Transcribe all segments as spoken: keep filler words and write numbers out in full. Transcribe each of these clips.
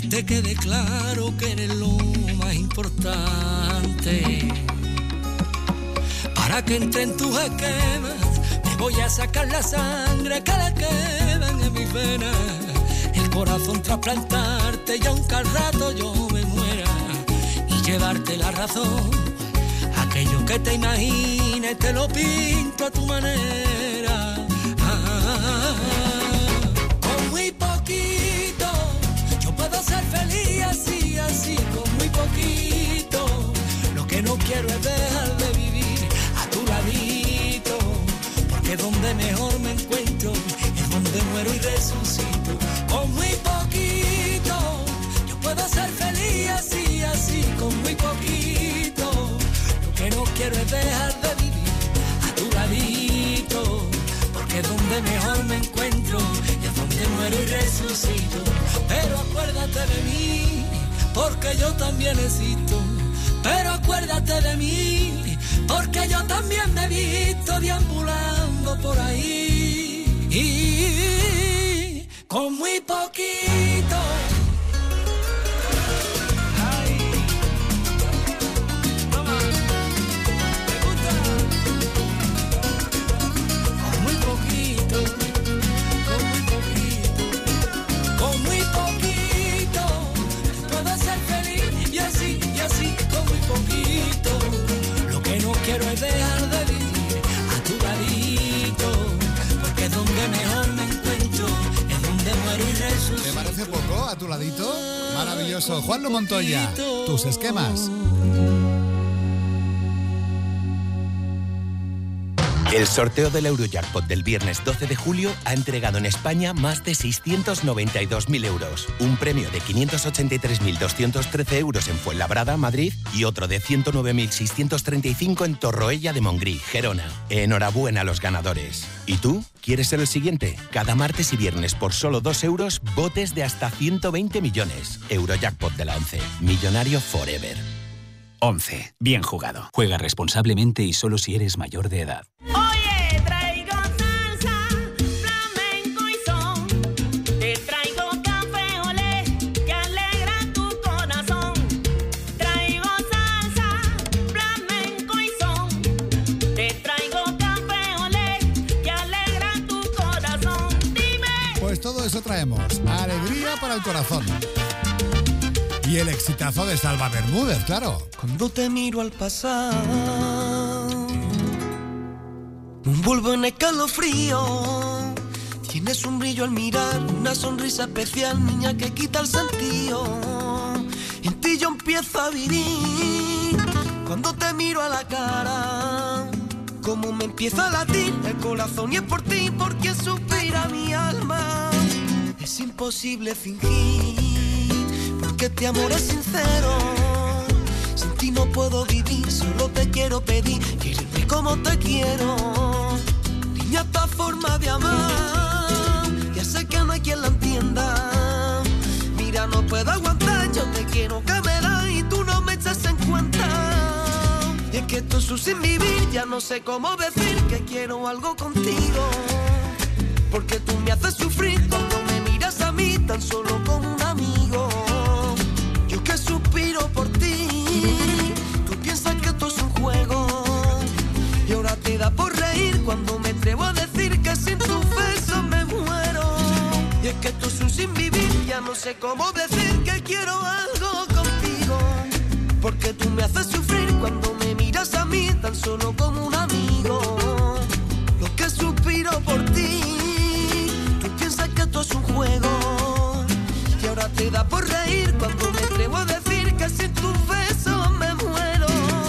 te quede claro que eres lo más importante. Para que entre en tus esquemas, te voy a sacar la sangre que le quedan en mis venas. El corazón trasplantarte y aunque al rato yo me muera y llevarte la razón. Aquello que te imagines te lo pinto a tu manera. Ah, con muy poquito yo puedo ser feliz así, así, con muy poquito. Lo que no quiero es dejar de vivir a tu ladito, porque donde mejor me encuentro es donde muero y resucito. Con muy poquito yo puedo ser feliz así, así, con muy poquito. Lo que no quiero es dejar de vivir a tu ladito, porque donde mejor me encuentro es donde muero y resucito. Pero acuérdate de mí, porque yo también existo. Pero acuérdate de mí, porque yo también me he visto deambulando por ahí. Y con muy poquito. Poquito, lo que no quiero es dejar de vivir a tu ladito, porque es donde mejor me encuentro, es donde muero y resucito. ¿Te parece poco a tu ladito? Maravilloso. Juanlu Montoya, tus esquemas. El sorteo del Eurojackpot del viernes doce de julio ha entregado en España más de seiscientos noventa y dos mil euros. Un premio de quinientos ochenta y tres mil doscientos trece euros en Fuenlabrada, Madrid, y otro de ciento nueve mil seiscientos treinta y cinco en Torroella de Montgrí, Gerona. Enhorabuena a los ganadores. ¿Y tú? ¿Quieres ser el siguiente? Cada martes y viernes por solo dos euros, botes de hasta ciento veinte millones. Eurojackpot de la once. Millonario forever. once. Bien jugado. Juega responsablemente y solo si eres mayor de edad. Oye, traigo salsa, flamenco y son. Te traigo café olé que alegra tu corazón. Traigo salsa, flamenco y son. Te traigo café olé que alegra tu corazón. Dime. Pues todo eso traemos. Alegría para el corazón. Y el exitazo de Salva Bermúdez, claro. Cuando te miro al pasar, me envuelvo en escalofrío. Tienes un brillo al mirar, una sonrisa especial, niña, que quita el sentido. En ti yo empiezo a vivir. Cuando te miro a la cara, como me empieza a latir el corazón, y es por ti, porque suspira mi alma. Es imposible fingir, que este amor es sincero. Sin ti no puedo vivir, solo te quiero pedir, quererme como te quiero. Niña, esta forma de amar, ya sé que no hay quien la entienda. Mira, no puedo aguantar, yo te quiero que me das y tú no me echas en cuenta. Y es que esto es un sin vivir, ya no sé cómo decir que quiero algo contigo. Porque tú me haces sufrir cuando me miras a mí tan solo como un amigo. Que suspiro por ti, tú piensas que esto es un juego, y ahora te da por reír cuando me atrevo a decir que sin tus besos me muero. Y es que esto es un sin vivir, ya no sé cómo decir que quiero algo contigo, porque tú me haces sufrir cuando me miras a mí tan solo como un amigo. Lo que suspiro por ti, tú piensas que esto es un juego, y ahora te da por reír cuando me atrevo a decir que sin tus besos me muero.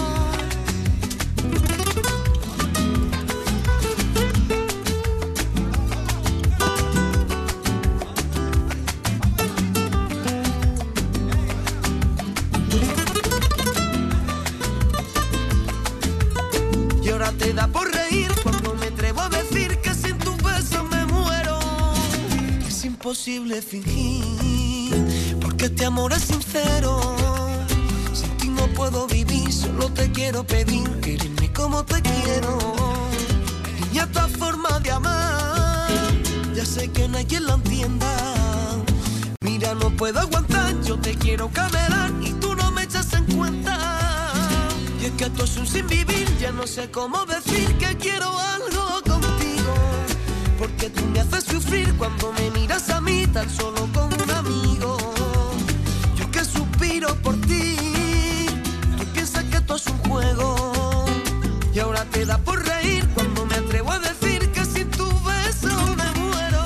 Y ahora te da por reír cuando me atrevo a decir que sin tus besos me muero. Es imposible fingir, porque este amor es sincero. Sin ti no puedo vivir, solo te quiero pedir, quererme como te quiero. Niña, esta forma de amar, ya sé que no hay quien la entienda. Mira, no puedo aguantar, Yo te quiero camelar y tú no me echas en cuenta. Y es que esto es un sin vivir, ya no sé cómo decir que quiero algo contigo. Porque tú me haces sufrir cuando me miras a mí tan solo como un amigo. Yo que suspiro por ti, tú piensas que esto es un juego. Y ahora te da por reír cuando me atrevo a decir que sin tu beso me muero.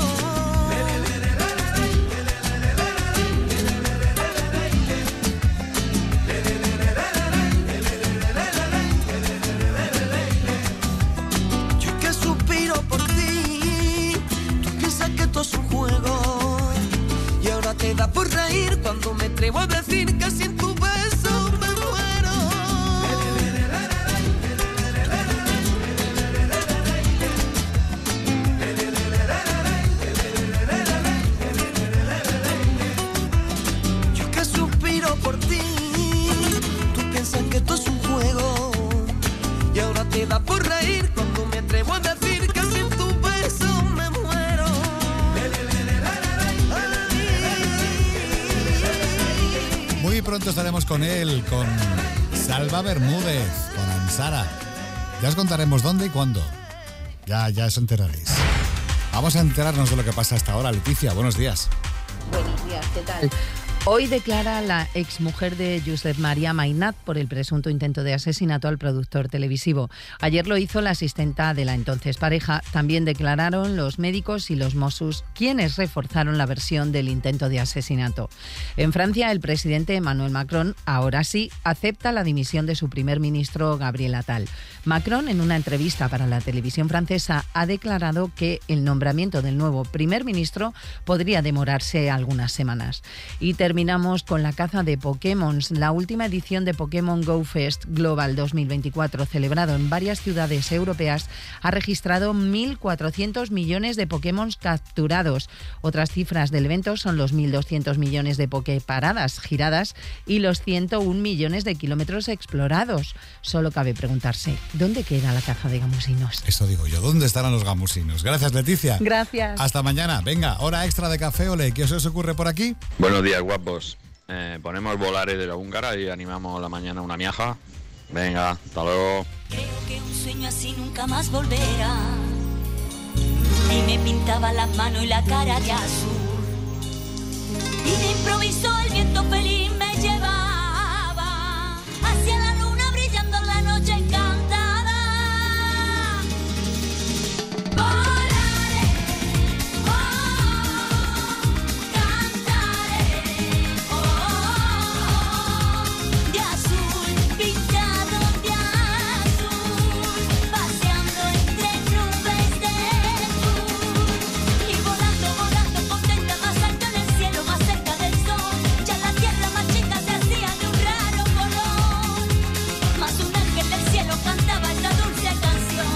Yo que suspiro por ti, tú piensas que esto es un juego. Y ahora te da por reír cuando me atrevo a decir que sin tu beso me muero. Por ti, tú piensas que esto es un juego. Y ahora te da por reír cuando me atrevo a decir que sin tu beso me muero. Muy pronto estaremos con él, con Salva Bermúdez, con Ansara. Ya os contaremos dónde y cuándo. Ya, ya os enteraréis. Vamos a enterarnos de lo que pasa hasta ahora. Leticia, buenos días. Buenos días, ¿qué tal? Hoy declara la exmujer de Josep María Mainat por el presunto intento de asesinato al productor televisivo. Ayer lo hizo la asistenta de la entonces pareja. También declararon los médicos y los Mossos, quienes reforzaron la versión del intento de asesinato. En Francia, el presidente Emmanuel Macron, ahora sí, acepta la dimisión de su primer ministro Gabriel Attal. Macron, en una entrevista para la televisión francesa, ha declarado que el nombramiento del nuevo primer ministro podría demorarse algunas semanas. Y terminamos con la caza de Pokémon. La última edición de Pokémon Go Fest Global dos mil veinticuatro, celebrado en varias ciudades europeas, ha registrado mil cuatrocientos millones de Pokémon capturados. Otras cifras del evento son los mil doscientos millones de Poképaradas giradas y los ciento un millones de kilómetros explorados. Solo cabe preguntarse, ¿dónde queda la caza de gamusinos? Eso digo yo, ¿dónde estarán los gamusinos? Gracias, Leticia. Gracias. Hasta mañana. Venga, hora extra de Café Ole. ¿Qué os ocurre por aquí? Buenos días, guapos. Eh, ponemos Volare de la húngara y animamos la mañana una miaja. Venga, hasta luego. Creo que un sueño así nunca más volverá. Y me pintaba las manos y la cara de azul. Y de improviso el viento feliz me llevaba hacia la luna brillando en la noche encantada. Volaré, oh, cantaré, oh, de azul, pintado de azul, paseando entre nubes de azul y volando, volando contenta más alto en el cielo, más cerca del sol. Ya la tierra más chica se hacía de un raro color, más un ángel del cielo cantaba esta dulce canción.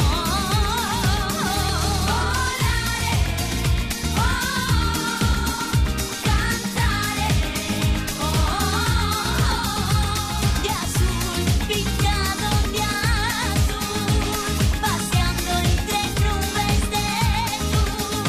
Volaré, oh, cantaré, oh, de azul, pintado de azul, paseando entre nubes de azul.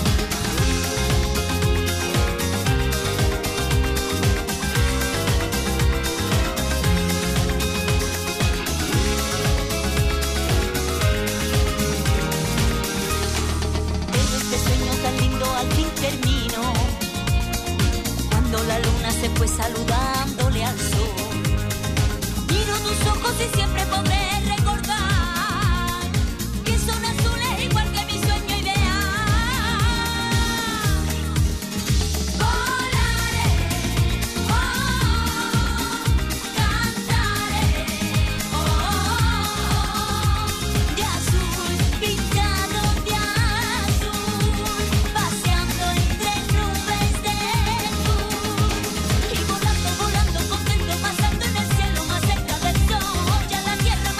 Pero este sueño tan lindo al fin terminó, cuando la luna se fue saludándole al sol. Miro tus ojos y siempre podré recordar que son azules igual que mi sueño ideal. Volaré, oh, cantaré, oh, de azul, pintado de azul, paseando entre nubes de azul y volando, volando contento, pasando en el cielo más cerca del sol. Ya la tierra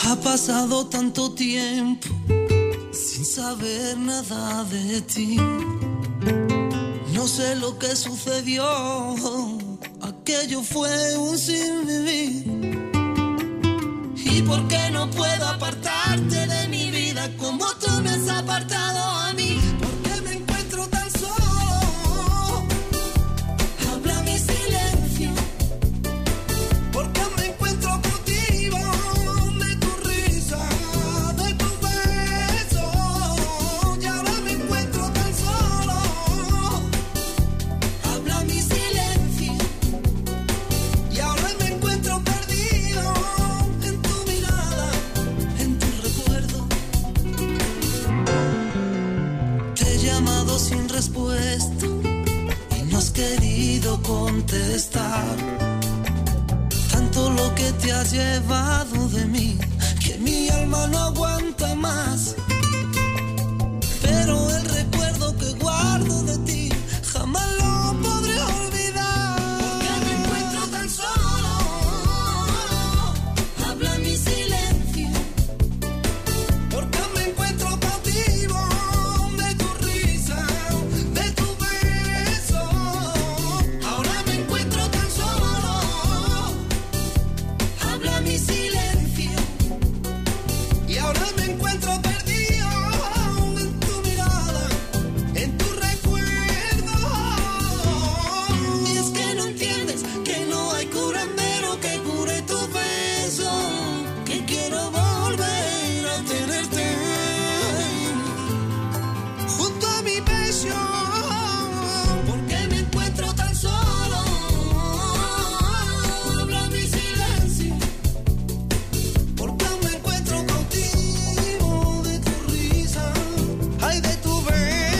Ha pasado tanto tiempo sin saber nada de ti. No sé lo que sucedió, aquello fue un sinvivir. ¿Y por qué no puedo apartarte de mi vida como tú me has apartado a mí? ¿Por qué me encuentro tan solo? Habla mi silencio. ¿Por qué me encuentro contigo? De tu risa, de tu beso. Y ahora me encuentro tan solo. Habla mi silencio. Y ahora me encuentro perdido en tu mirada, en tu recuerdo. Te he llamado sin respuesta y no has querido contestar. Tanto lo que te has llevado de mí, que mi alma no aguanta más. Pero el recuerdo que guardo de ti jamás lo podré olvidar. ¿Por qué me encuentro tan solo? Habla mi silencio. ¿Por qué me encuentro cautivo de tu risa, de tu beso? Ahora me encuentro tan solo. Habla mi silencio. Y ahora me encuentro perdido en tu mirada, en tu recuerdo. Y es que no entiendes que no hay curandero que cure tu beso, que quiero volver a tenerte junto a mi pecho. ¿Por qué me encuentro tan solo? Habla mi silencio. ¿Por qué me encuentro cautivo de tu risa, ay, de tu beso?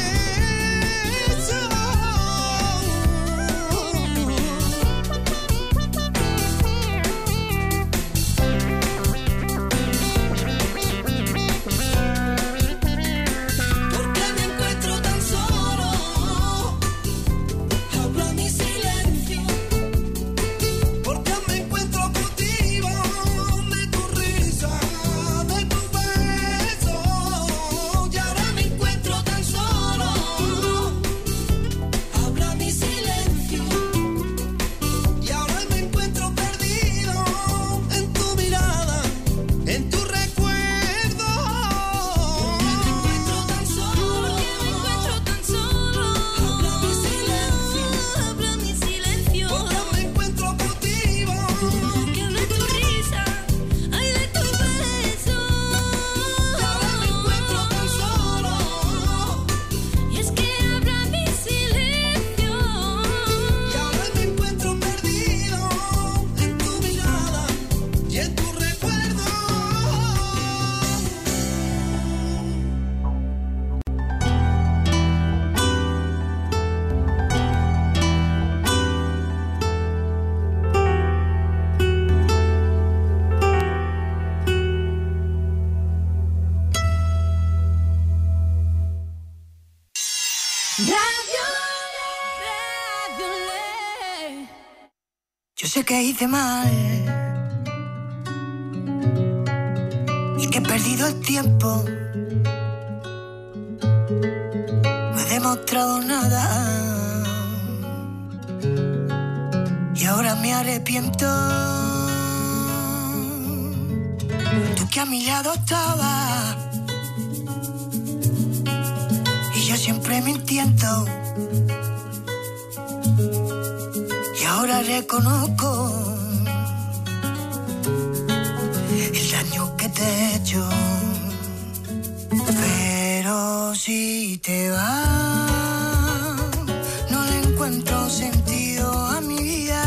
¿Por qué me encuentro tan solo? Habla mi silencio. ¿Por qué me encuentro cautivo de tu risa, de tu beso? Y ahora me encuentro tan solo. Habla mi silencio. Y ahora me encuentro perdido en tu mirada, en tu recuerdo. ¿Por qué me encuentro tan solo? Habla mi silencio. Habla mi silencio. ¿Por qué me encuentro cautivo? Que de tu risa, ay, de tu beso. Y ahora me encuentro tan solo. Y es que habla mi silencio. Y ahora me encuentro perdido en tu mirada y en tu recuerdo. Yo sé que hice mal y que he perdido el tiempo. No he demostrado nada y ahora me arrepiento. Tú que a mi lado estabas y yo siempre mintiendo. Y ahora reconozco el daño que te he hecho. Pero si te vas, no le encuentro sentido a mi vida.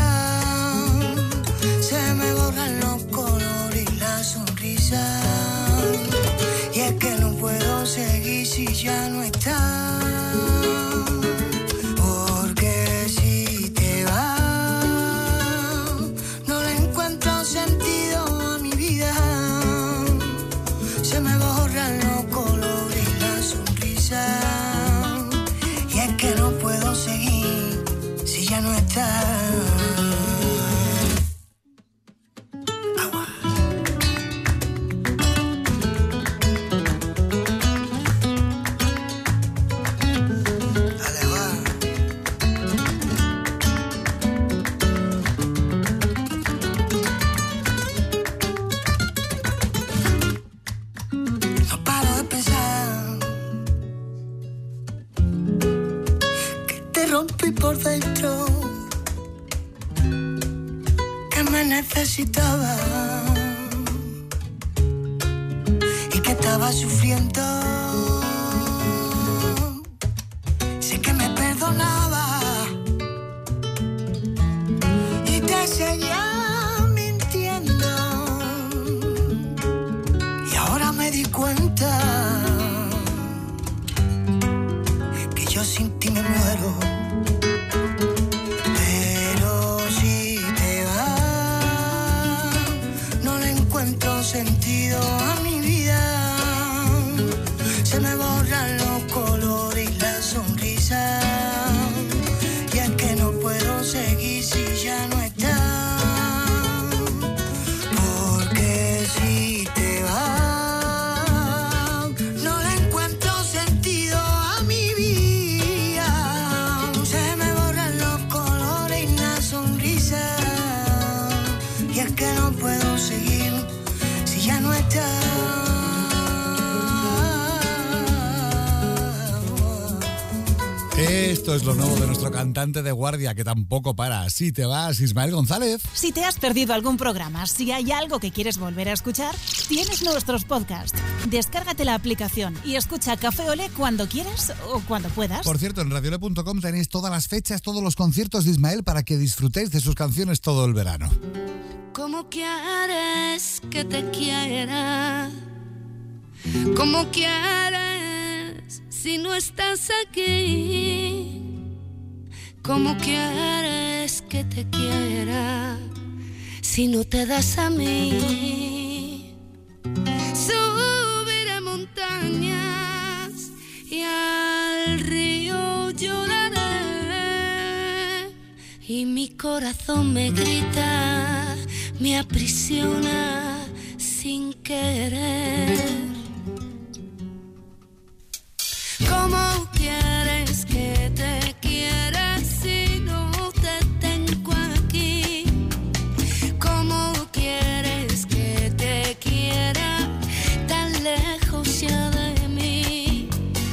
Se me borran los colores y la sonrisa. Y es que no puedo seguir si ya no estás. Porque si te vas, no le encuentro sentido a mi vida. Se me borran los colores y la sonrisa. Y es que no puedo seguir si ya no estás. supe por dentro que me necesitaba y que estaba sufriendo. Sé que me perdonaba y te seguía mintiendo. Y ahora me di cuenta que yo sin ti me muero. Pero si te vas, no le encuentro sentido a mi vida. Se me borran los colores y la sonrisa. Y es que no puedo seguir si ya no estás. Porque si te vas, no le encuentro sentido a mi vida. Se me borran los colores y la sonrisa. Y es que no puedo seguir si ya no estás. Esto es lo nuevo de nuestro cantante de guardia que tampoco para. Si te vas, Ismael González. Si te has perdido algún programa, si hay algo que quieres volver a escuchar, tienes nuestros podcasts. Descárgate la aplicación y escucha Café Olé cuando quieras o cuando puedas. Por cierto, en radiole punto com tenéis todas las fechas, todos los conciertos de Ismael para que disfrutéis de sus canciones todo el verano. ¿Cómo quieres que te quiera? ¿Cómo quieres si no estás aquí? ¿Cómo quieres que te quiera si no te das a mí? Subiré montañas y al río lloraré y mi corazón me grita, me aprisiona sin querer. ¿Cómo quieres que te quiera si no te tengo aquí? ¿Cómo quieres que te quiera tan lejos ya de mí?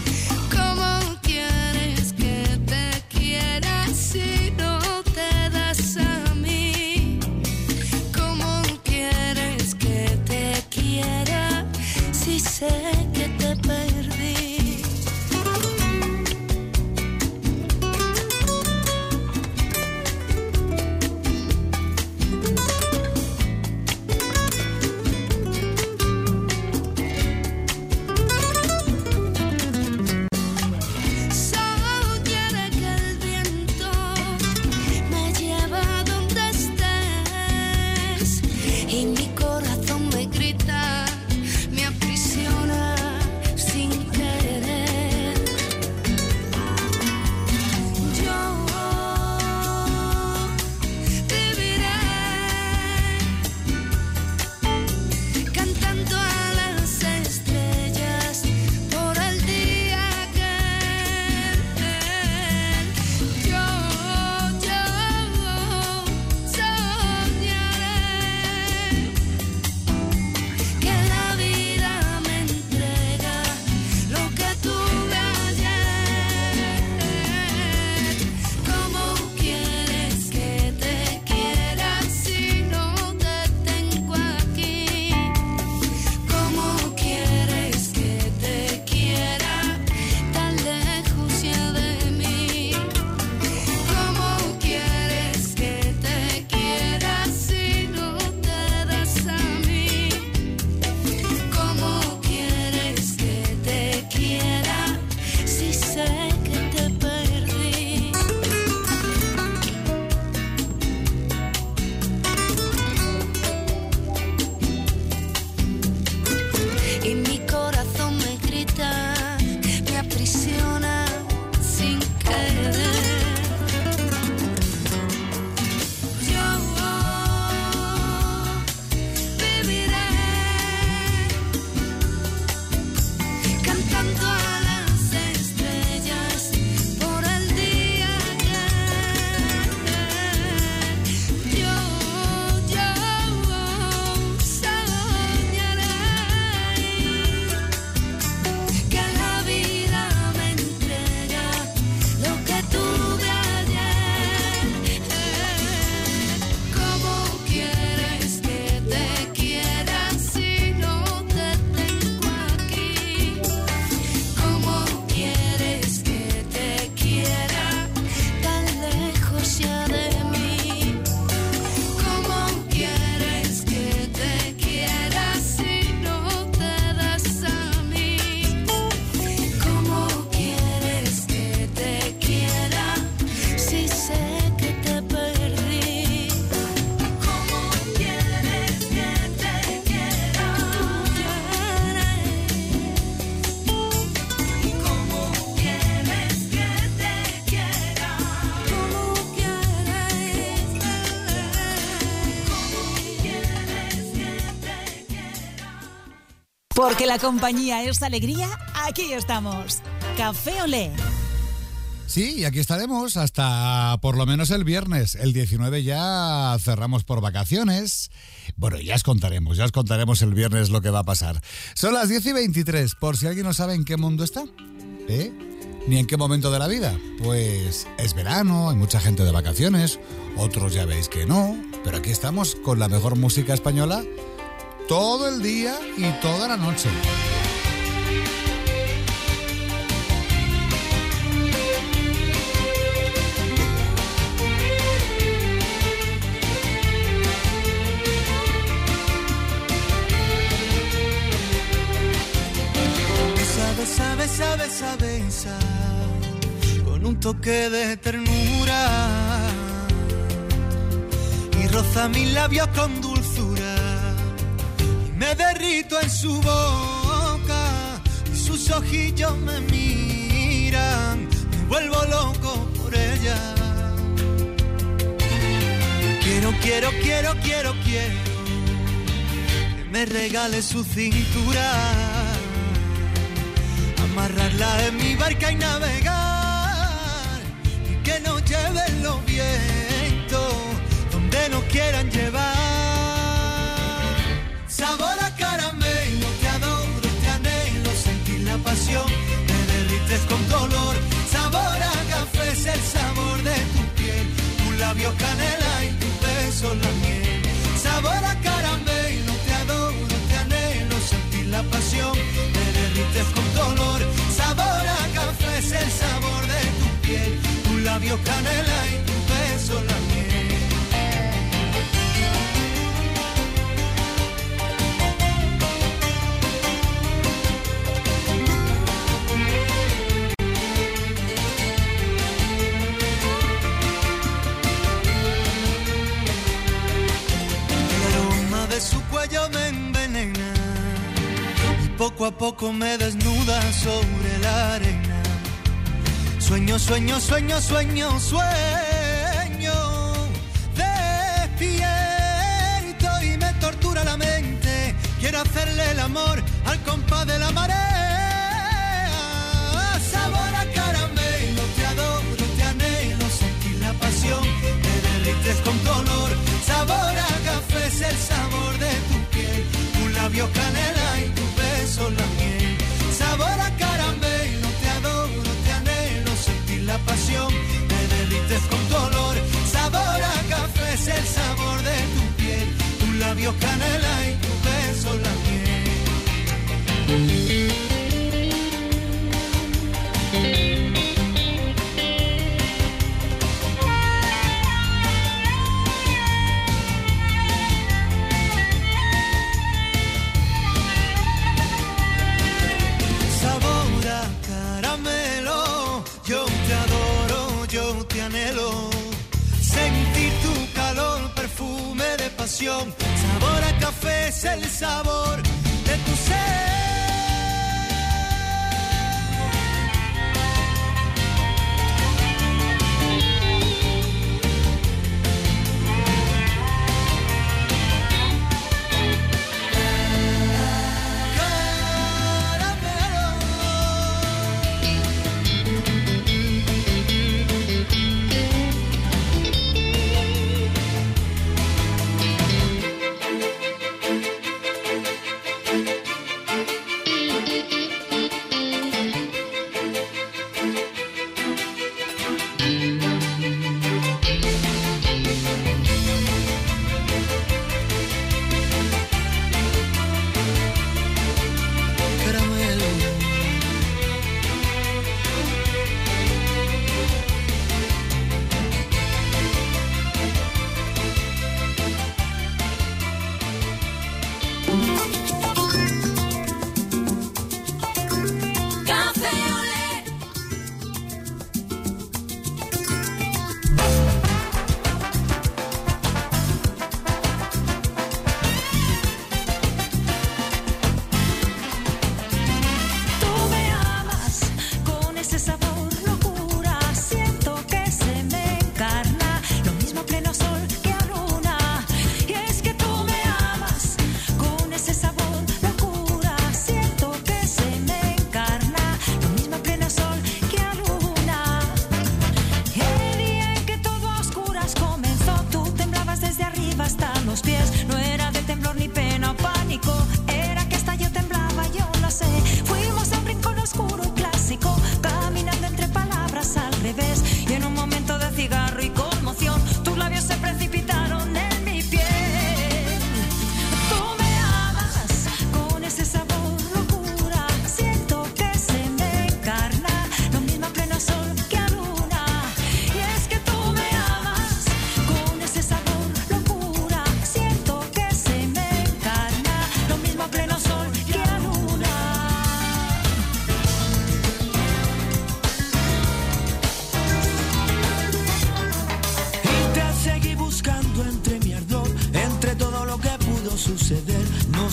¿Cómo quieres que te quiera si no te das a mí? ¿Cómo quieres que te quiera si sé que te perdí? Que la vida me Porque la compañía es alegría, aquí estamos. Café Olé. Sí, y aquí estaremos hasta por lo menos el viernes. El diecinueve ya cerramos por vacaciones. Bueno, ya os contaremos, ya os contaremos el viernes lo que va a pasar. Son las diez y veintitrés, por si alguien no sabe en qué mundo está, ¿eh? Ni en qué momento de la vida. Pues es verano, hay mucha gente de vacaciones, otros ya veis que no, pero aquí estamos con la mejor música española todo el día y toda la noche. Sabe, sabe, sabe, sabe, con un toque de ternura y roza mis labios con dulzura y me derrito en su boca y sus ojillos me miran, me vuelvo loco por ella. Quiero, quiero, quiero, quiero, quiero que me regale su cintura, amarrarla en mi barca y navegar y que nos lleven los vientos donde nos quieran llevar. Sabor a caramelo, te adoro, te anhelo, sentir la pasión, me derrites con dolor. Sabor a café es el sabor de tu piel, tus labios canela y tu beso la miel. Sabor a caramelo, te adoro, te anhelo, sentir la pasión, me derrites con dolor. Sabor a café es el sabor de tu piel, tus labios canela y tu beso la miel. El aroma de su cuello me envenena, poco a poco me desnuda sobre la arena. Sueño, sueño, sueño, sueño, sueño despierto y me tortura la mente. Quiero hacerle el amor al compás de la marea. Sabor a caramelo, te adoro, te anhelo, sentir la pasión, me derrites con dolor. Sabor a café es el sabor de tu piel, tus labios canela y tu beso la miel. Sabor a caramelo, te adoro, te anhelo, sentir la pasión, me derrites con dolor. Sabor a café es el sabor de tu piel, tus labios canela y tu beso la miel. Sentir tu calor, perfume de pasión. Sabor a café es el sabor de tu ser.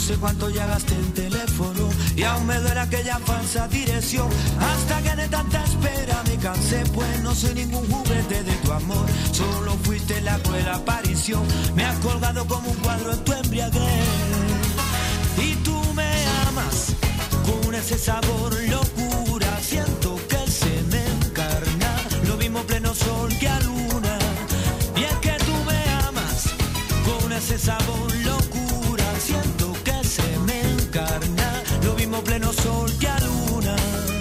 sé cuánto ya gasté en teléfono y aún me duele aquella falsa dirección. Hasta que de tanta espera me cansé, pues no soy ningún juguete de tu amor. Solo fuiste la cruel aparición. Me has colgado como un cuadro en tu embriaguez. Y tú me amas con ese sabor locura. Siento que se me encarna, lo mismo pleno sol que a luna. Y es que tú me amas con ese sabor locura. Siento que se me encarna, lo mismo pleno sol que a luna.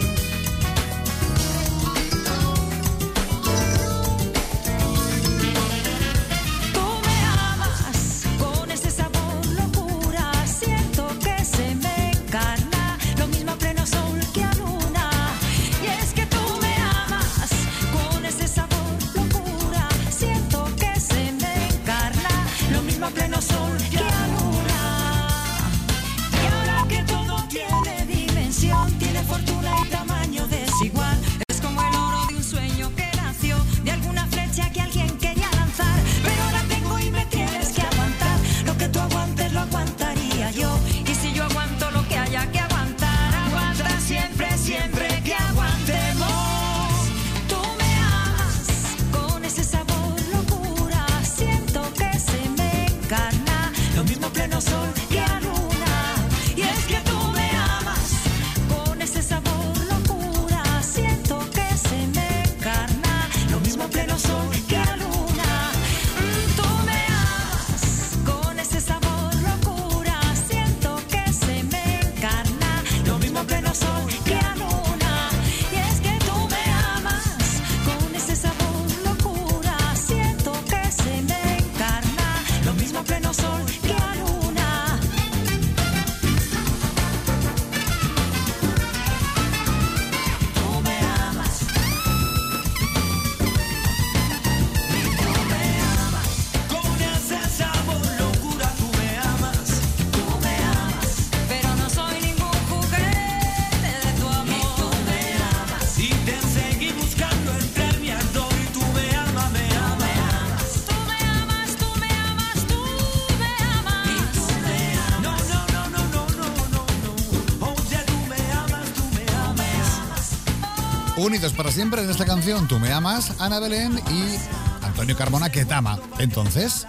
Tú me amas con ese sabor locura. Siento que se me encarna, lo mismo a pleno sol que a luna. Y es que tú me amas con ese sabor locura. Siento que se me encarna, lo mismo a pleno sol que a luna. Y ahora que todo tiene dimensión, tiene fortuna y tamaño desigual. Es como el oro de un sueño que nació de alguna flecha que alguien quería lanzar. Pero ahora tengo y me tienes que aguantar. Lo que tú aguantes lo aguantaría yo. Y si yo aguanto lo que haya que aguantar, aguanta siempre, siempre que aguantemos. Tú me amas con ese sabor locura. Siento que se me encarna, lo mismo pleno sol que a luna. Y es que tú me amas con ese sabor locura. Siento que se me encarna, lo mismo pleno sol que a luna. Mm, Tú me amas con ese sabor locura. Siento que se me encarna, lo mismo pleno sol que a luna. Y es que tú me amas con ese sabor locura. Siento que se me encarna, lo mismo pleno sol que a luna. Tú me amas. Tú me amas. Con ese sabor locura tú me amas. Tú me amas. Pero no soy ningún juguete de tu amor. Tú me amas. Y te seguí buscando entre mi ardor. Y tú me amas, me amas. Tú me amas, tú me amas, tú me amas. Tú me amas. No, no, no, no, no, no, no, no. Oye, tú me amas, tú me amas. Unidos para siempre en esta canción, Tú me amas, Ana Belén y Antonio Carmona, que te ama. Entonces,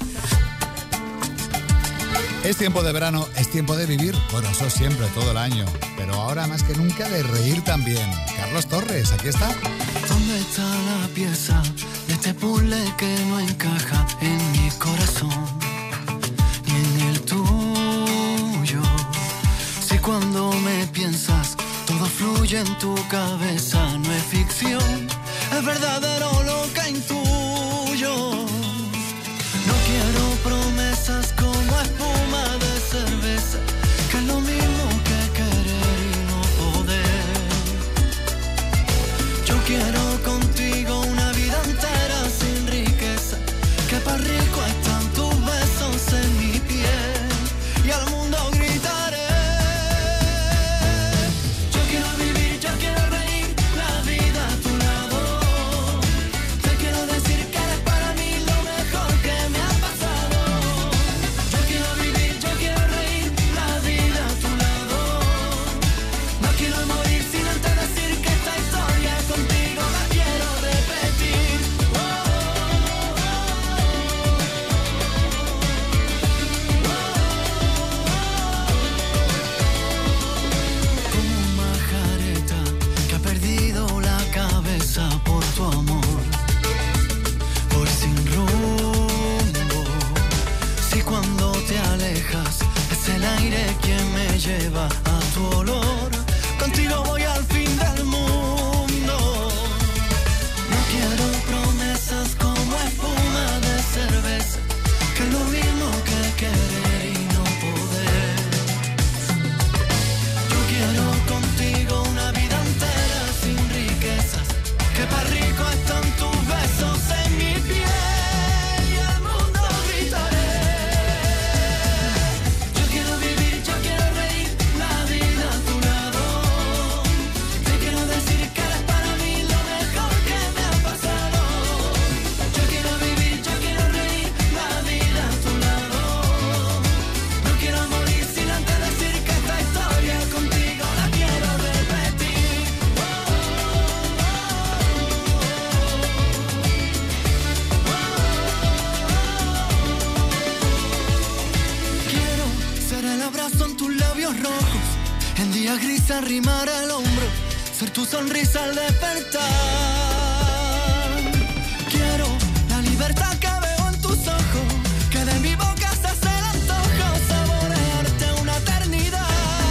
es tiempo de verano, es tiempo de vivir. Bueno, eso siempre, todo el año. Pero ahora más que nunca de reír también. Carlos Torres, aquí está. ¿Dónde está la pieza de este puzzle que no encaja en mi corazón y en el tuyo? Si cuando me piensas todo fluye en tu cabeza, no es ficción, es verdadero lo que intuyo. No quiero promesas como espuma de cerveza, que es lo mismo que querer y no poder. Yo quiero contigo una vida entera sin riqueza, que para rico están tus besos en mi piel y al mundo gritaré. Yo quiero vivir, yo quiero reír, la vida a tu lado. Te quiero decir que eres para mí lo mejor que me ha pasado. Yo quiero vivir, yo quiero reír, la vida a tu lado. No quiero morir sin antes decir que esta historia contigo la quise arrimar el hombro, ser tu sonrisa al despertar. Quiero la libertad que veo en tus ojos, que de mi boca se hace el antojo, saborearte una eternidad.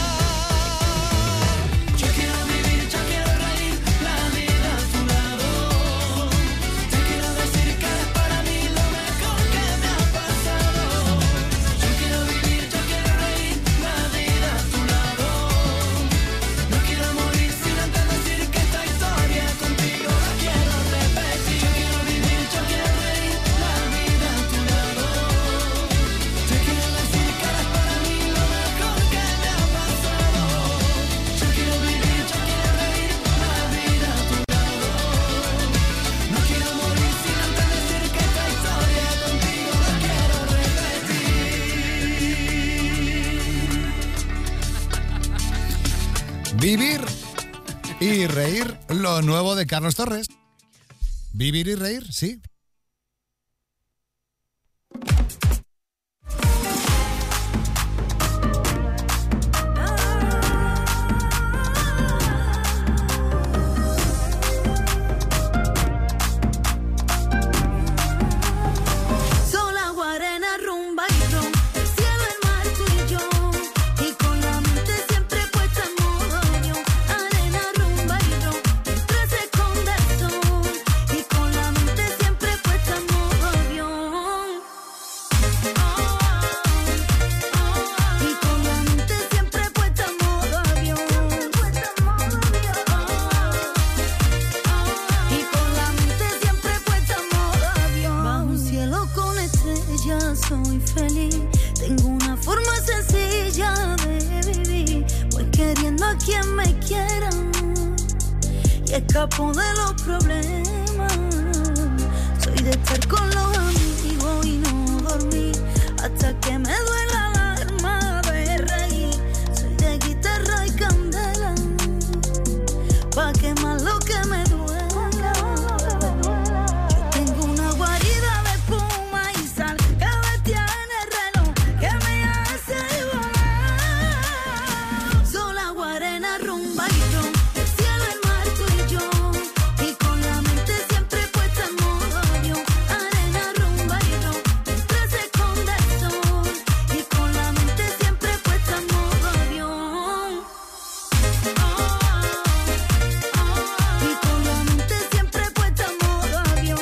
Yo quiero vivir, yo quiero reír, la vida a tu lado. Te quiero decir que eres para mí lo mejor que me ha pasado. Yo quiero vivir, yo quiero reír, la vida a tu lado. No quiero morir sin antes decir que esta historia contigo la quiero repetir. Yo quiero vivir, yo quiero reír, la vida a tu lado. Te quiero decir que eres para mí lo mejor que me ha pasado. Yo quiero vivir, yo quiero reír, la vida a tu lado. No quiero morir sin antes decir que esta historia contigo la quiero repetir. Vivir y reír, lo nuevo de Carlos Torres. Vivir y reír, sí. Sol, agua, arena, rumba y ron, el cielo, el mar, tú y yo, y con la mente siempre puesta en modo avión. Arena, rumba y ron, entre se esconde el sol, y con la mente siempre puesta en modo avión. Y con la mente siempre puesta en modo avión. Y con la mente siempre puesta en modo avión. Bajo un cielo con estrellas soy feliz. Tengo una forma sencilla de vivir. Voy queriendo a quien me quiera y escapo de los problemas. Soy de estar con los amigos y no dormir hasta que me duela el alma de reír. Soy de guitarra y candela pa' quemar lo que me duela. Yo tengo una guarida de espuma y sal que me tiene el reloj que me hace volar. Sol, agua, arena, rumba y ron, el cielo, el mar, tú y yo, y con la mente siempre puesta en modo avión. Arena, rumba y ron, entre se esconde el sol, y con la mente siempre puesta en modo avión. Y con la mente siempre puesta en modo avión.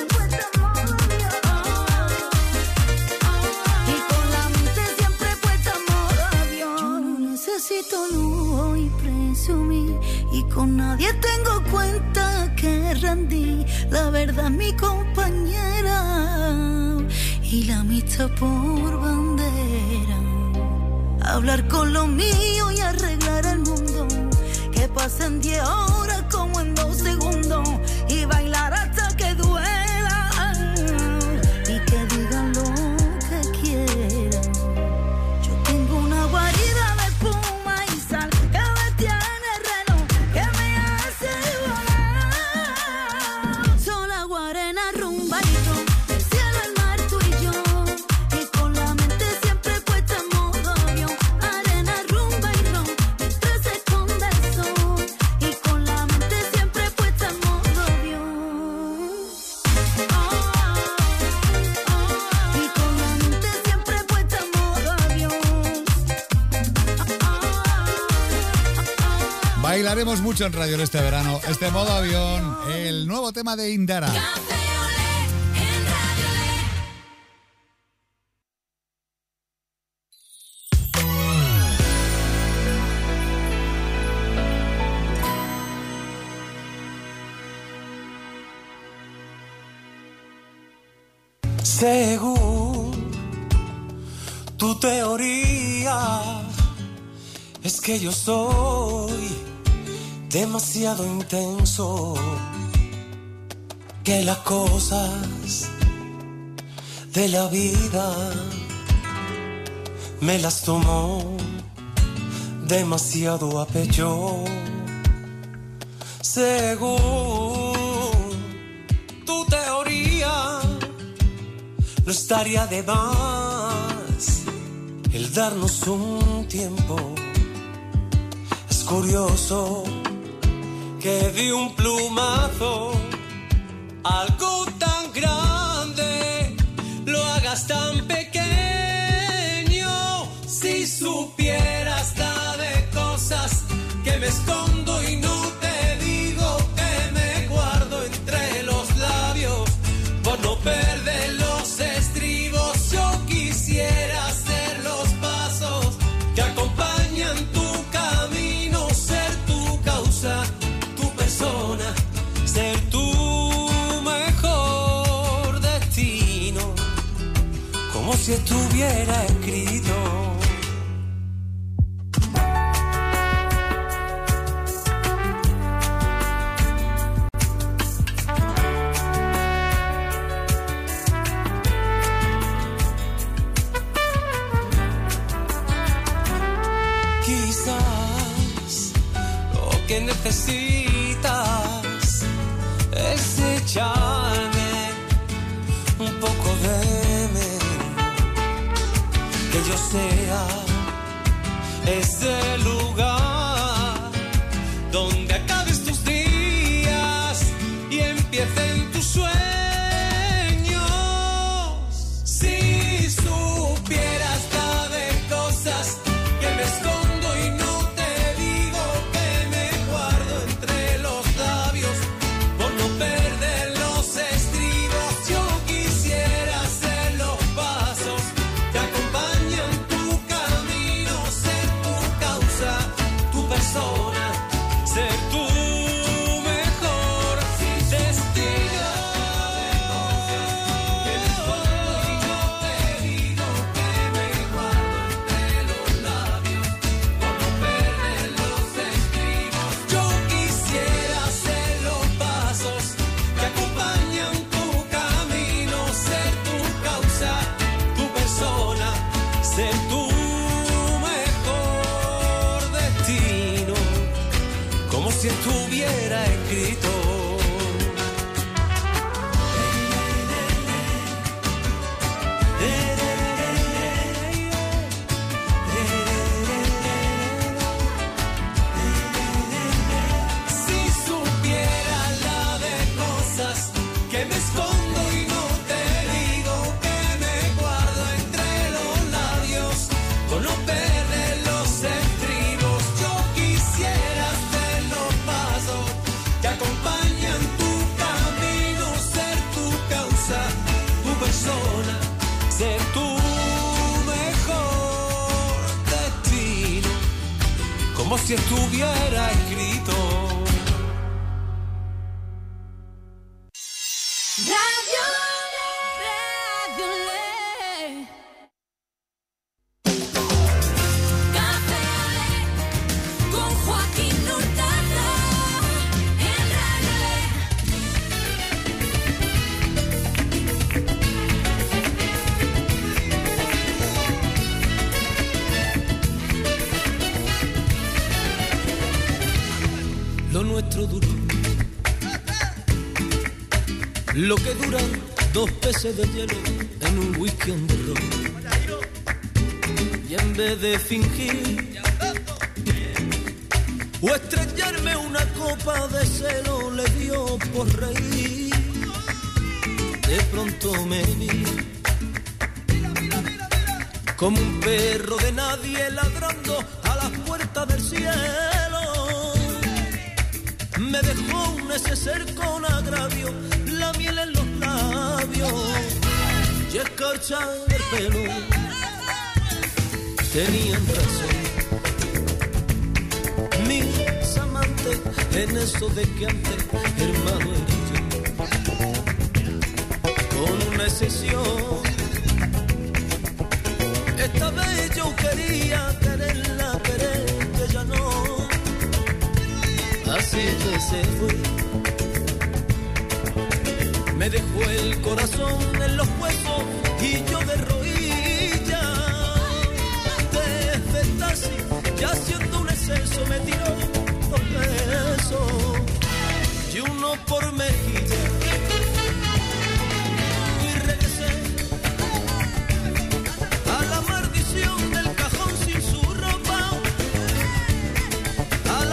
Y con la mente siempre puesta en modo avión. Yo no necesito lujo y presumir, y con nadie tengo cuenta que rendí. La verdad mi compañera y la amistad por bandera. Hablar con lo mío y arreglar el mundo, que pasen diez horas como en dos segundos, y bailar hasta que duela, y que digan lo que quieran. Yo tengo una guarida de espuma y sal que me tiene el reloj que me hace volar. Sol, agua, arena, rumba y ron, el cielo, el mar, tú y yo, y con la mente siempre puesta en modo avión. Arena, rumba y ron, entre se esconde el sol, y con la mente siempre puesta en modo avión. Y con la mente siempre puesta en modo avión. Bailaremos mucho en radio en este verano. Este modo avión, el nuevo tema de Indara. Según tu teoría, es que yo soy demasiado intenso, que las cosas de la vida me las tomo demasiado a pecho. Según tu teoría, no estaría de más el darnos un tiempo curioso que de un plumazo algo tan grande lo hagas tan pequeño. Si supieras la de cosas que me escondo y no te digo, que me guardo entre los labios por no perder los estribos. Yo quisiera hacer los pasos que acompañan tu camino, ser tu causa, tu persona, ser tu mejor destino, como si estuviera escrito. Necesitas es echarme un poco de mí, que yo sea ese lugar donde acabes tus días y empiecen tus sueños. Si supieras la de cosas que me escondo y no si estuviera escrito. Si supiera la de cosas que me escondo y no te digo, que me guardo entre los labios con no perder los estribos. Yo quisiera hacer los pasos que acompañan tu camino, ser tu causa, tu persona, ser tu mejor destino, como si estuviera escrito. Radio Le, Café Olé, con Joaquín Hurtado, en Radio Le. Lo nuestro duró lo que duran dos peces de hielo en un whisky on the road. Y en vez de fingir o estrellarme una copa de celo, le dio por reír. De pronto me vi como un perro de nadie ladrando a las puertas del cielo. Me dejó un neceser con agravio, la miel en los labios y escarcha el pelo. Tenían razón mis amantes en eso de que antes hermano era yo, con una excepción. Esta vez yo quería quererla, pero ella no. Así que se fue, me dejó el corazón en los huesos y yo de rodillas. Desde el taxi, ya siendo un exceso, me tiró dos besos y uno por mejilla. Y regresé a la maldición del cajón sin su ropa, a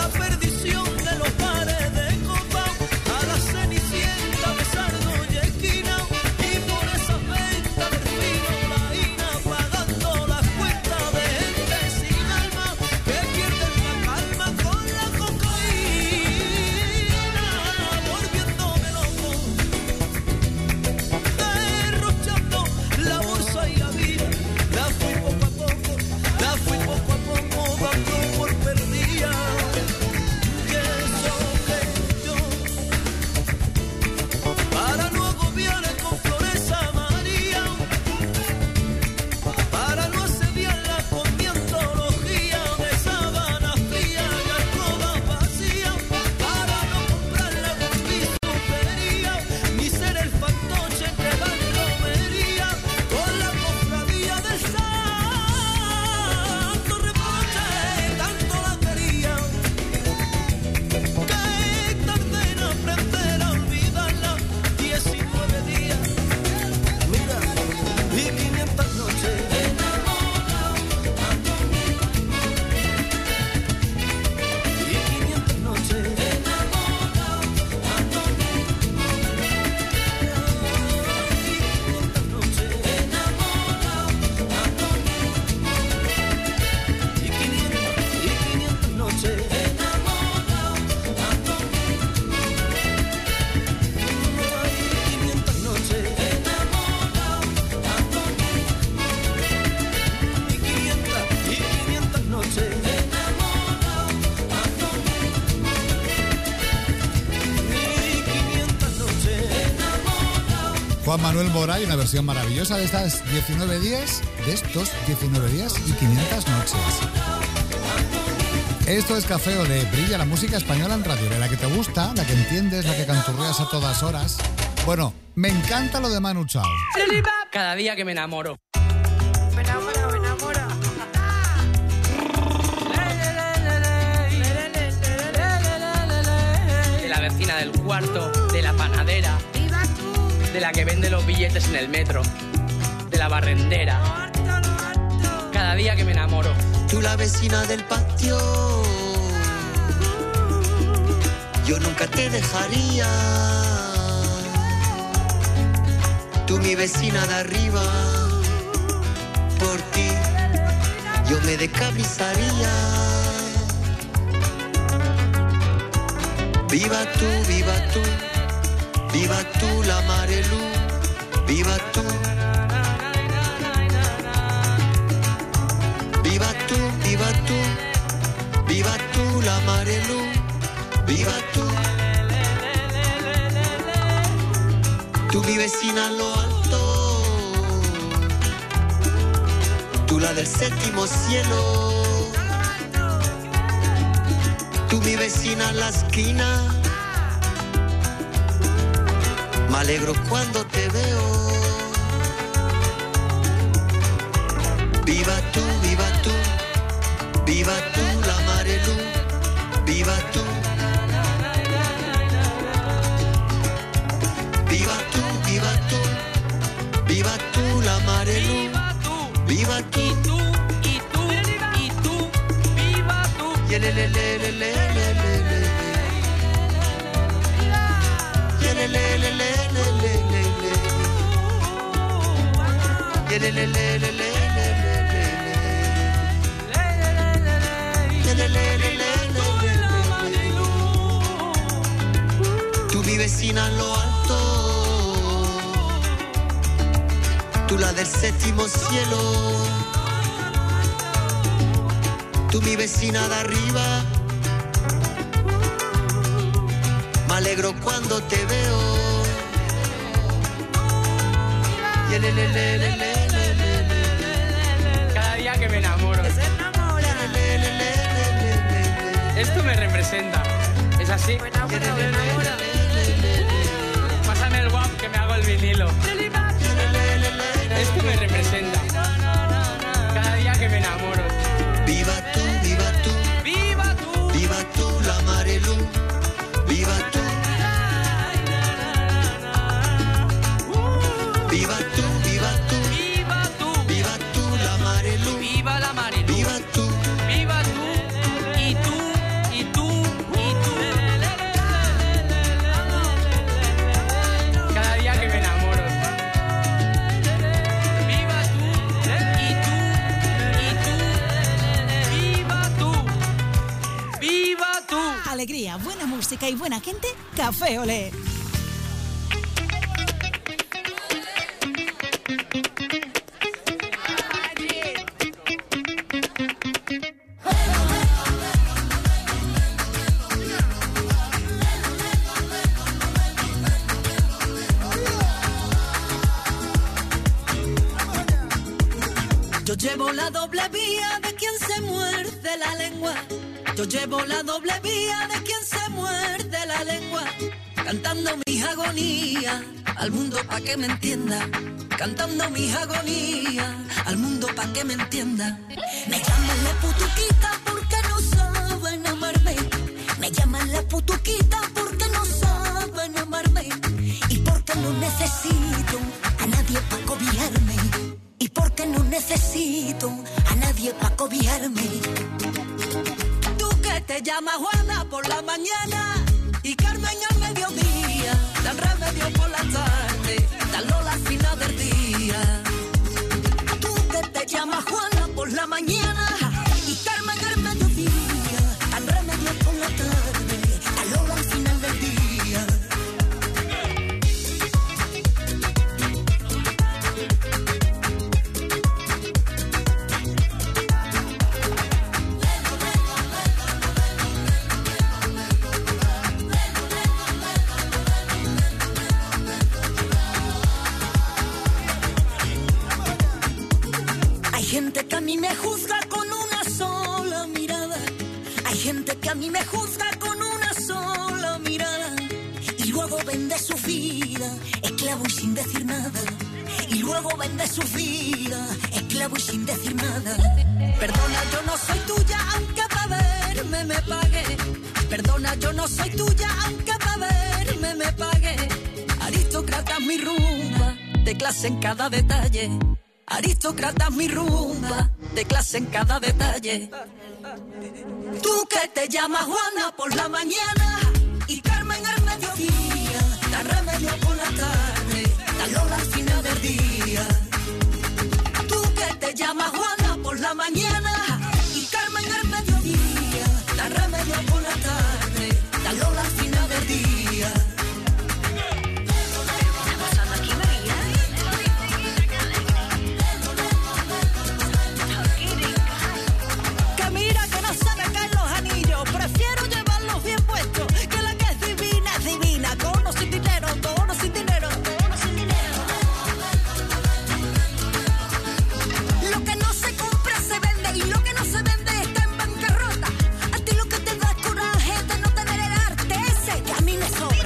Juan Manuel Mora y una versión maravillosa de estas diecinueve días, de estos diecinueve días y quinientas noches. Esto es Café Olé, brilla la música española en radio, de la que te gusta, la que entiendes, la que canturreas a todas horas. Bueno, me encanta lo de Manu Chao. Cada día que me enamoro. Me enamoro, me enamoro. De la vecina del cuarto, de la panadera, de la que vende los billetes en el metro, de la barrendera. Cada día que me enamoro. Tú la vecina del patio, yo nunca te dejaría. Tú mi vecina de arriba, por ti yo me decabrizaría. Viva tú, viva tú, viva tú la Marelú, viva tú. Viva tú, viva tú, viva tú la Marelú, viva tú. Tú mi vecina en lo alto, tú la del séptimo cielo. Tú mi vecina en la esquina, me alegro cuando te veo. Viva tú, viva tú, viva tú la Marelú, viva tú. Viva tú, viva tú, viva tú la Marelú, viva tú. Y tú, y tú, y tú, viva tú. Y le le le le le le le le. Y le le le le le le le le. Y le le le le le le. Tú mi vecina en lo alto, tú la del séptimo cielo. Tú mi vecina de arriba, me alegro cuando te veo. Y le le le le le le. Cada día que me enamoro. Esto me representa. ¿Es así? Pásame el guap que me hago el vinilo. Esto me representa. Cada día que me enamoro. Viva tú, viva tú, viva tú, viva tú la Marelú, viva tú. Viva tú, viva tú, viva tú, viva tú la Marelú, viva la Marelú, viva tú, viva tú, y tú, y tú, y tú. Cada día que me enamoro. Viva tú, y tú, y tú, viva tú, viva tú. Alegría, buena música y buena gente. Café Olé. Yo llevo la doble vía de quien se muerde la lengua. Yo llevo la doble vía de quien se muerde la lengua. Cantando mis agonías al mundo pa' que me entienda. Cantando mis agonías al mundo pa' que me entienda. Me llaman la putuquita porque no saben amarme. Me llaman la putuquita porque no saben amarme. Y porque no necesito a nadie pa' cobijarme. Y porque no necesito a nadie pa' cobijarme. Tú que te llamas Juana por la mañana y Carmen al mediodía, dan Remedio por la tarde, dan Lola al final del día. Tú que te llamas Juana por la mañana y Carmen al mediodía, dan Remedio por la tarde, dan Lola al final del día. te juzga con una sola mirada y luego vende su vida, esclavo y sin decir nada. Y luego vende su vida, esclavo y sin decir nada. Perdona, yo no soy tuya, aunque para verme me pague. Perdona, yo no soy tuya, aunque para verme me pague. Aristócrata mi rumba, de clase en cada detalle. Aristócrata mi rumba, de clase en cada detalle. Tú que te llamas Juana por la mañana y Carmen al mediodía, da remedio por la tarde, da Lola al final del día. Tú que te llamas Juana por la mañana y Carmen al mediodía, da remedio por la tarde, da Lola al final del día. Que mira que no se me caen los anillos, prefiero llevarlos bien puestos, que la que es divina es divina, con o sin dinero, con o sin dinero, con o sin dinero. Lo que no se compra se vende y lo que no se vende está en bancarrota. A ti lo que te da es coraje de no tener el arte ese que a mí me sobra.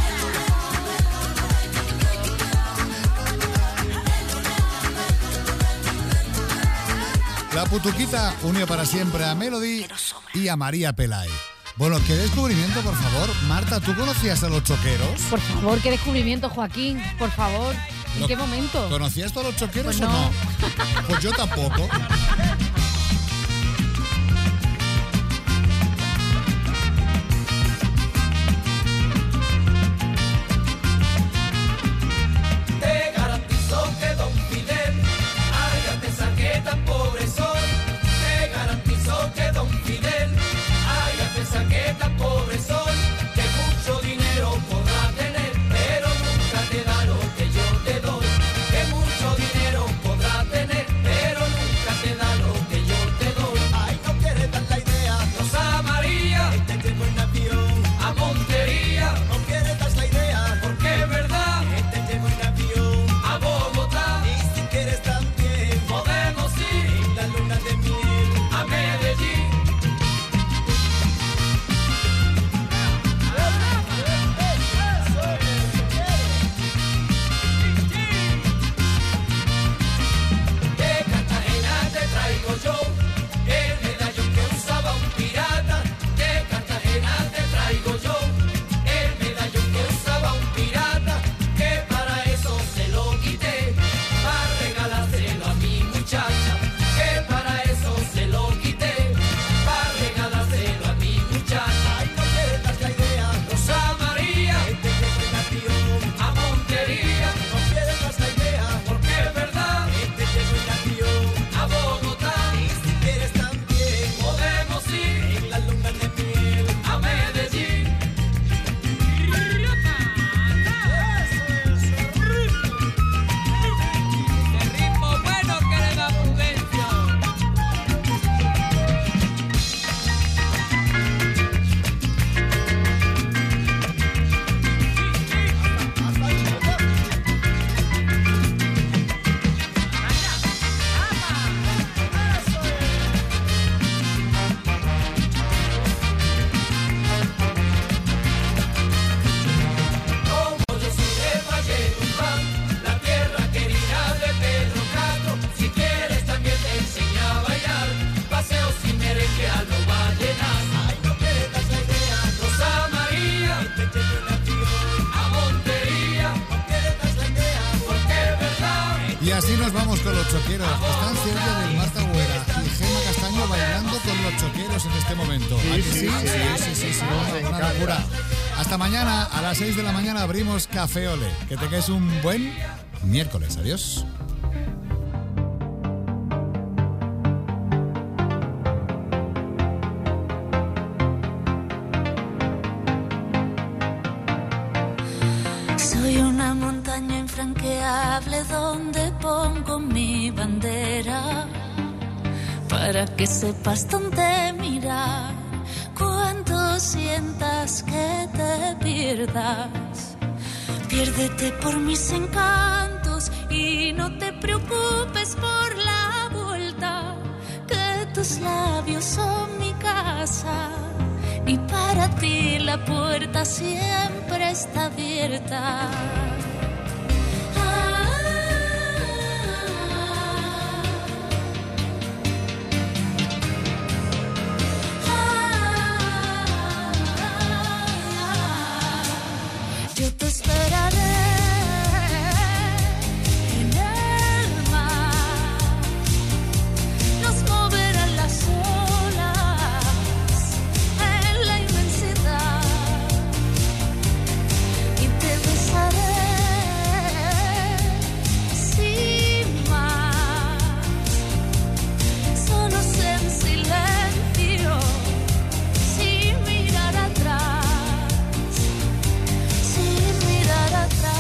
La Putuquita unió para siempre a Melody y a María Pelay. Bueno, ¿qué descubrimiento, por favor? Marta, ¿tú conocías a los choqueros? Por favor, qué descubrimiento, Joaquín. Por favor, ¿en Lo- qué momento? ¿Conocías tú a los choqueros Pues o no. no? Pues yo tampoco. Te garantizo que Don Fidel haga pensar que tan pobre soy. Te garantizo que Don Fidel haga pensar que tan pobre soy. Que mucho dinero podrá tener, pero nunca te da lo que yo te doy. Que mucho dinero podrá tener, pero nunca te da lo que yo te doy. Ay, no quieres dar la idea. Rosa María, te llevo en avión a Montería. No quieres dar la idea, porque es verdad. Te llevo en avión a Bogotá. Y si quieres también podemos ir en la luna de miel a Medellín. De Cartagena te traigo yo el medallón que usaba un pirata. De Cartagena te traigo yo el medallón que usaba un pirata. Que para eso se lo quité, para regalárselo a mi muchacha. Que para eso se lo quité, para regalárselo a mi muchacha. Ay, no quieres dar la idea. Rosa María, te llevo en avión a Montería. No quieres dar la idea, porque es verdad. Te llevo en avión a Bogotá. Y si quieres también podemos ir en la luna de miel a Medellín. Ese ritmo bueno que le da Prudencio. Como yo soy de Valle Guzmán, la tierra querida de Pedro Castro. Si quieres también te enseño a bailar paseos sin merengue a lo vallenar. Ay, no quieres dar la idea. Rosa María, te llevo en avión a Montería. No quieres dar la idea, porque es verdad. Y así nos vamos con los choqueros. Están Celia del Marta Güera y Gemma Castaño bailando con los choqueros en este momento. Sí, ¿A que sí, sí? sí, Sí, sí, sí, sí, nos una encanta. locura. Hasta mañana, a las seis de la mañana abrimos Café Ole. Que tengáis un buen miércoles. Adiós. Soy una montaña infranqueable donde pongo mi bandera para que sepas dónde mirar cuando sientas que te pierdas. Piérdete por mis encantos y no te preocupes por la vuelta, que tus labios son mi casa y para ti la puerta siempre está abierta. Yo te esperaré en el mar, nos moverán las olas en la inmensidad y te besaré sin más, solos en silencio, sin mirar atrás. Sin mirar atrás,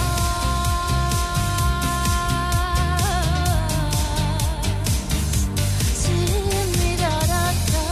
sin mirar atrás.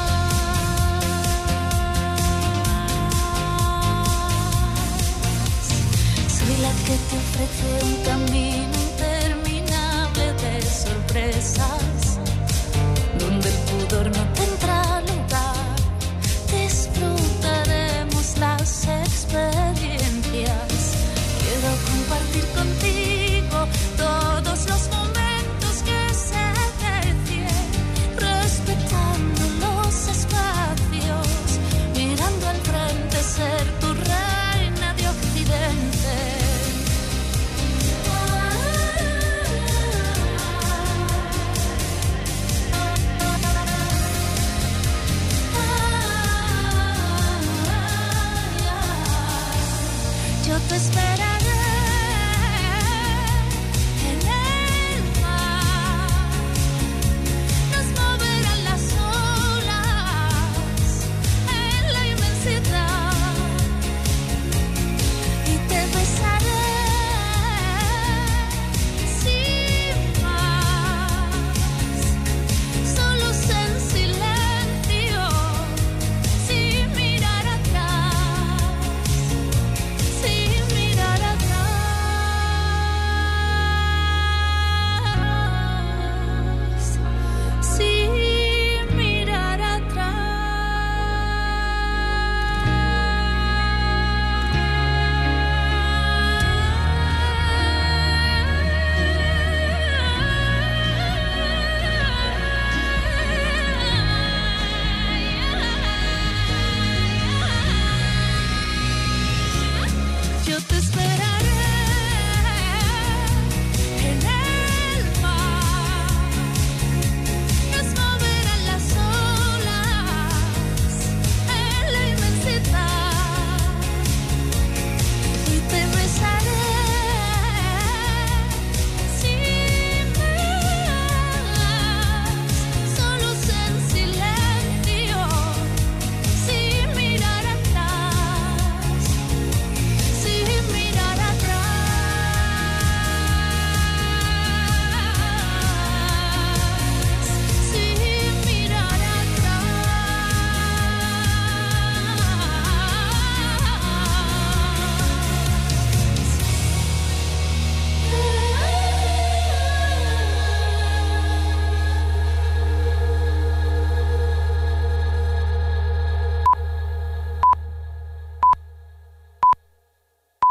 Soy la que te ofrece un camino interminable de sorpresas, donde el pudor no tendrá lugar. Disfrutaremos las experiencias. Quiero compartir contigo todos los momentos que se decían, respetando los espacios, mirando al frente, ser tu reina de Occidente. Yo te esperaré en el mar, nos moverán las olas en la inmensidad y te besaré sin más, solos en silencio, sin mirar atrás. Sin mirar atrás, sin mirar atrás. Yo te espero.